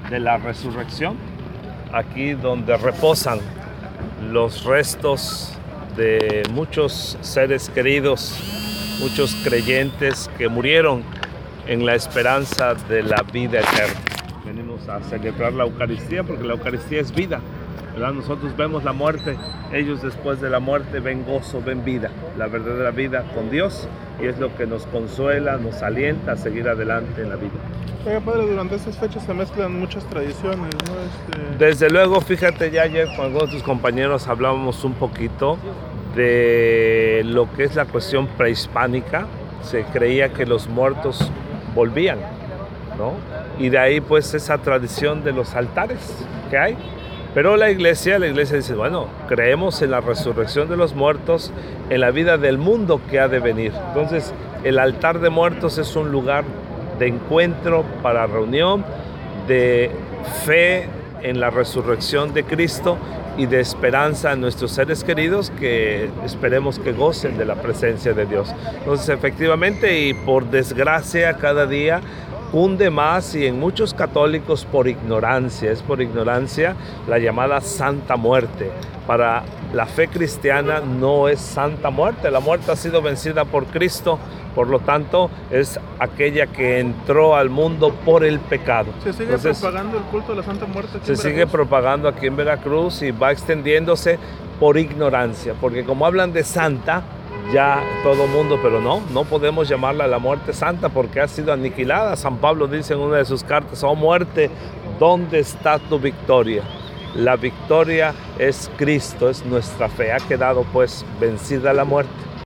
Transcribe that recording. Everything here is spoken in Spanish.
de la resurrección, aquí donde reposan los restos de muchos seres queridos, muchos creyentes que murieron en la esperanza de la vida eterna. Venimos a celebrar la Eucaristía porque la Eucaristía es vida, ¿verdad? Nosotros vemos la muerte, ellos después de la muerte ven gozo, ven vida, la verdadera vida con Dios, y es lo que nos consuela, nos alienta a seguir adelante en la vida. Oiga, padre, durante estas fechas se mezclan muchas tradiciones, ¿no? Desde luego, fíjate, ya ayer con algunos de tus compañeros hablábamos un poquito de lo que es la cuestión prehispánica. Se creía que los muertos volvían, ¿no? Y de ahí pues esa tradición de los altares que hay. Pero la iglesia dice, bueno, creemos en la resurrección de los muertos, en la vida del mundo que ha de venir. Entonces, el altar de muertos es un lugar de encuentro, para reunión, de fe en la resurrección de Cristo y de esperanza en nuestros seres queridos, que esperemos que gocen de la presencia de Dios. Entonces, efectivamente, y por desgracia, cada día cunde más, y en muchos católicos por ignorancia, es por ignorancia la llamada Santa Muerte. Para la fe cristiana no es Santa Muerte, la muerte ha sido vencida por Cristo, por lo tanto es aquella que entró al mundo por el pecado. ¿Se sigue propagando el culto de la Santa Muerte aquí en Veracruz? Se sigue propagando aquí en Veracruz y va extendiéndose por ignorancia, porque como hablan de santa, ya todo mundo, pero no podemos llamarla la muerte santa porque ha sido aniquilada. San Pablo dice en una de sus cartas: oh muerte, ¿dónde está tu victoria? La victoria es Cristo, es nuestra fe. Ha quedado pues vencida la muerte.